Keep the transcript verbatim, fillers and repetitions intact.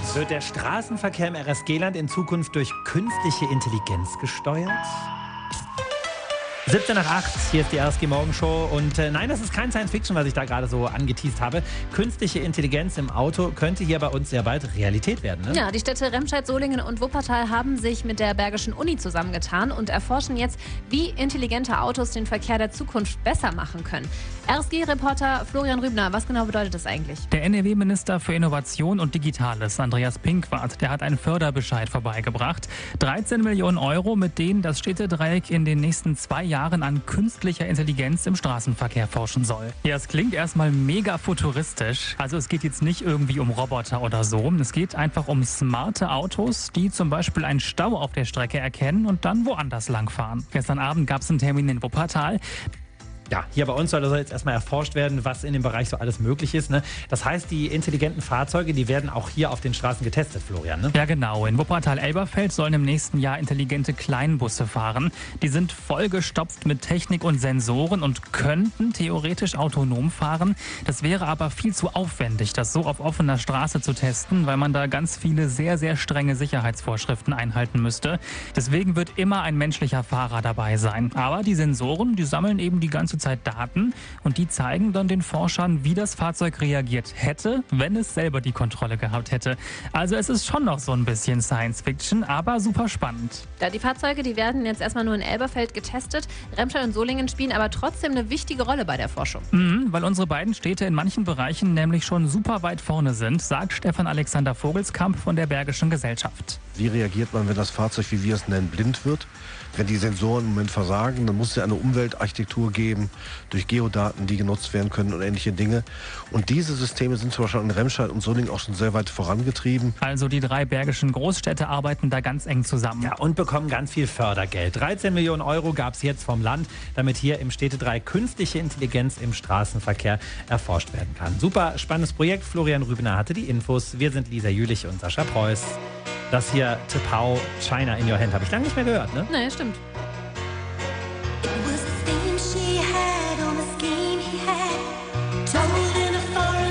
Wird der Straßenverkehr im R S G-Land in Zukunft durch künstliche Intelligenz gesteuert? siebzehn nach acht, hier ist die R S G-Morgenshow. Und äh, nein, das ist kein Science-Fiction, was ich da gerade so angeteast habe. Künstliche Intelligenz im Auto könnte hier bei uns sehr bald Realität werden. Ne? Ja, die Städte Remscheid, Solingen und Wuppertal haben sich mit der Bergischen Uni zusammengetan und erforschen jetzt, wie intelligente Autos den Verkehr der Zukunft besser machen können. R S G-Reporter Florian Rübner, was genau bedeutet das eigentlich? Der N R W-Minister für Innovation und Digitales, Andreas Pinkwart, der hat einen Förderbescheid vorbeigebracht. dreizehn Millionen Euro, mit denen das Städtedreieck in den nächsten zwei Jahren an künstlicher Intelligenz im Straßenverkehr forschen soll. Ja, es klingt erstmal mega futuristisch. Also es geht jetzt nicht irgendwie um Roboter oder so. Es geht einfach um smarte Autos, die zum Beispiel einen Stau auf der Strecke erkennen und dann woanders langfahren. Gestern Abend gab es einen Termin in Wuppertal. Ja, hier bei uns soll also jetzt erstmal erforscht werden, was in dem Bereich so alles möglich ist. Ne? Das heißt, die intelligenten Fahrzeuge, die werden auch hier auf den Straßen getestet, Florian. Ne? Ja, genau. In Wuppertal-Elberfeld sollen im nächsten Jahr intelligente Kleinbusse fahren. Die sind vollgestopft mit Technik und Sensoren und könnten theoretisch autonom fahren. Das wäre aber viel zu aufwendig, das so auf offener Straße zu testen, weil man da ganz viele sehr, sehr strenge Sicherheitsvorschriften einhalten müsste. Deswegen wird immer ein menschlicher Fahrer dabei sein. Aber die Sensoren, die sammeln eben die ganze Zeit Daten und die zeigen dann den Forschern, wie das Fahrzeug reagiert hätte, wenn es selber die Kontrolle gehabt hätte. Also es ist schon noch so ein bisschen Science-Fiction, aber super spannend. Ja, die Fahrzeuge, die werden jetzt erstmal nur in Elberfeld getestet. Remscheid und Solingen spielen aber trotzdem eine wichtige Rolle bei der Forschung. Mhm, weil unsere beiden Städte in manchen Bereichen nämlich schon super weit vorne sind, sagt Stefan Alexander Vogelskamp von der Bergischen Gesellschaft. Wie reagiert man, wenn das Fahrzeug, wie wir es nennen, blind wird? Wenn die Sensoren im Moment versagen, dann muss es ja eine Umweltarchitektur geben, durch Geodaten, die genutzt werden können und ähnliche Dinge. Und diese Systeme sind zum Beispiel in Remscheid und Solingen auch schon sehr weit vorangetrieben. Also die drei bergischen Großstädte arbeiten da ganz eng zusammen. Ja, und bekommen ganz viel Fördergeld. dreizehn Millionen Euro gab es jetzt vom Land, damit hier im Städtedreieck künstliche Intelligenz im Straßenverkehr erforscht werden kann. Super spannendes Projekt. Florian Rübner hatte die Infos. Wir sind Lisa Jülich und Sascha Preuß. Das hier, T'Pau, China in Your Hand, habe ich lange nicht mehr gehört, ne? Nee, stimmt. It was